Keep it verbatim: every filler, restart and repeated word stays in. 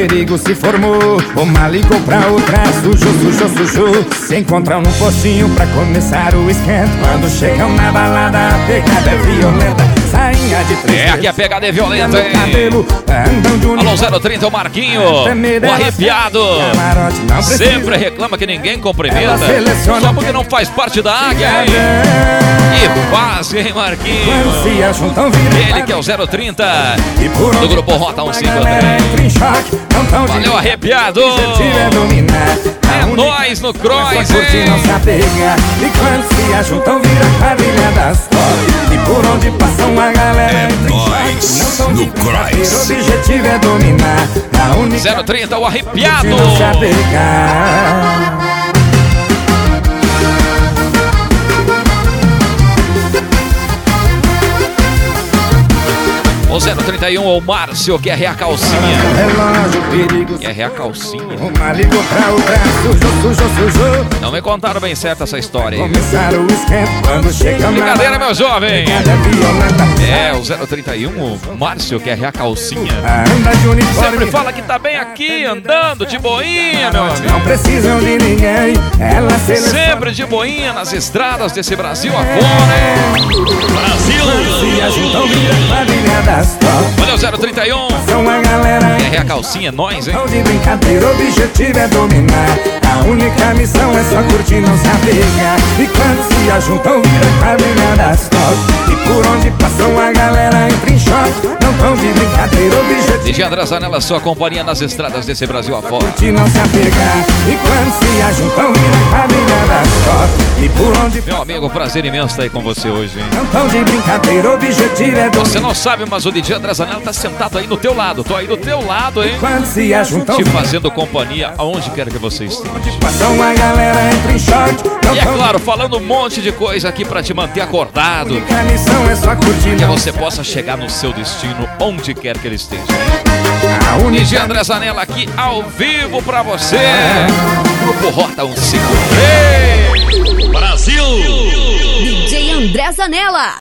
perigo se formou. Uma ligou pra outra, sujou, sujou, sujou. Se encontram num postinho pra começar o esquento. Quando chegam na balada, a pegada é violenta. Sainha de três. É, aqui a pegada é violenta, hein? Cabelo, andam de Alô, zero trinta, o Marquinho, o arrepiado. Sempre reclama que ninguém cumprimenta, só porque não faz parte da águia, hein? Que fácil, hein, Marquinho? Ele que é o zero trinta do grupo Rota cento e cinquenta e três. Valeu, arrepiado. É nóis no Cross, hein? E quando se ajuntam, vira quadrilha das top. E por onde passam a galera é nóis no Cross. O objetivo é dominar. zero trinta, o arrepiado. O zero trinta e um, o Márcio, que é a calcinha. Que é a calcinha. Não me contaram bem certo essa história aí. Brincadeira, meu jovem. É, o zero trinta e um, o Márcio, que é a calcinha. Sempre fala que tá bem aqui, andando de boinha, meu amigo. Não precisam de ninguém. Sempre de boinha nas estradas desse Brasil afora, hein? Brasil! Olha o zero trinta e um. É a calcinha, é nóis, hein? De brincadeira, o objetivo é dominar. A única missão é só curtir, não se apegar. E quando se ajuntam, vira quadrilha das top. E por onde passam a galera entra em choque. Não tão de brincadeira, o objetivo. D J André Zanella, sua companhia nas estradas desse Brasil afora. Curtir, não se apegar. E quando se ajuntam, vira quadrilha das top. E por onde. Meu amigo, prazer imenso estar aí com você hoje, hein? Não tão de brincadeira, o objetivo é dominar. Você não sabe, mas o D J André Zanella tá sentado aí no teu lado. Tô aí do teu lado, hein? Quando se ajuntam, te fazendo companhia aonde quer que você esteja. Passam a galera entra em choque. E é claro, falando um monte de coisa aqui pra te manter acordado. A missão é só curtir, que você possa chegar no seu destino onde quer que ele esteja. D J André Zanella aqui ao vivo pra você. Grupo Rota cento e cinquenta e três. Brasil! D J André Zanella.